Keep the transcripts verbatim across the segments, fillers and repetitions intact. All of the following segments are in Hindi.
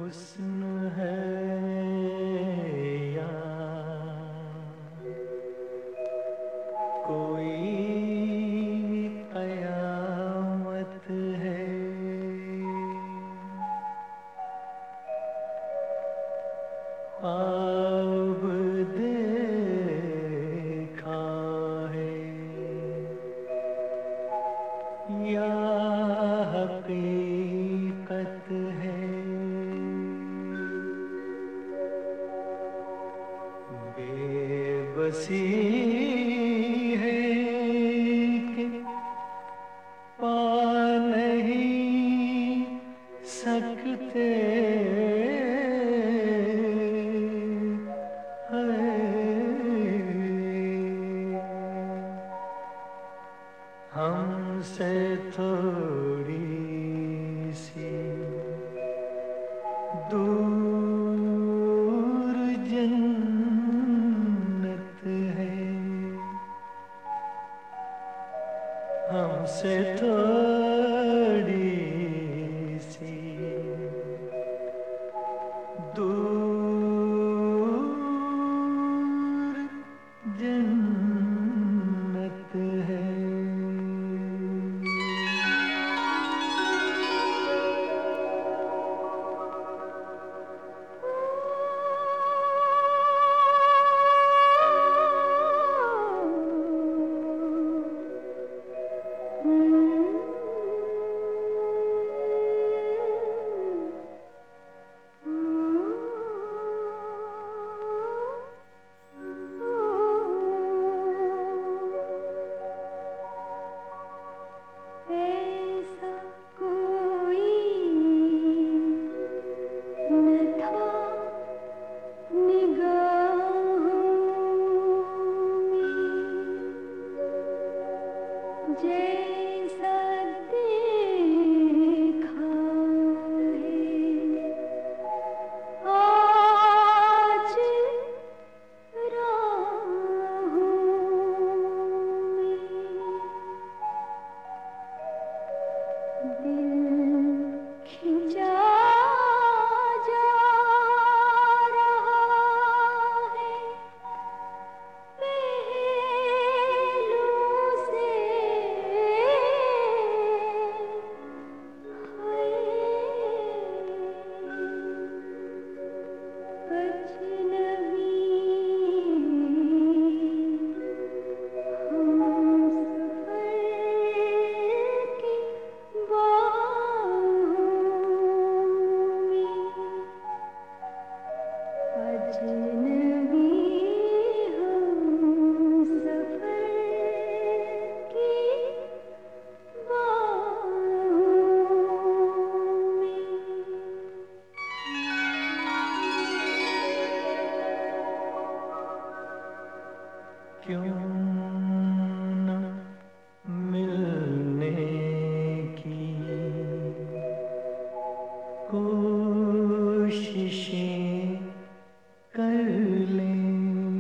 हुस्न है या कोई कयामत है, ख्वाब देखा है या हकीकत है। बेबसी है कि पा नहीं सकते हमसे थोड़ी सी दूर जन्नत है, हमसे थोड़ी सी दूर जन्नत है। जैसा देखा है आज राहों में, दिल खिंचा जा रहा है क्यों न मिलने की कोशिशें कर लें,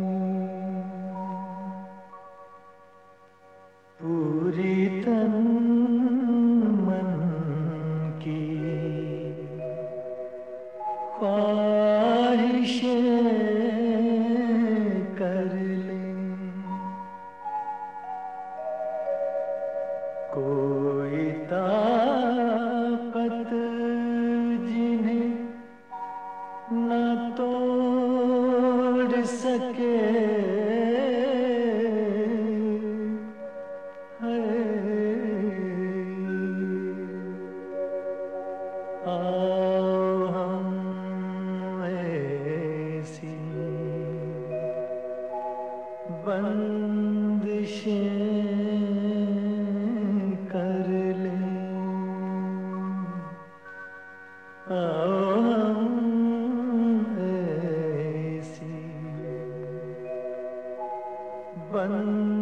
पूरी तन मन की ख्वाहिशें कर लें। कोई ताकत जिन्हें न तोड़ सके है, आओ हम ऐसी बंदिशें कर लें, आओ हम ऐसी बंदिशें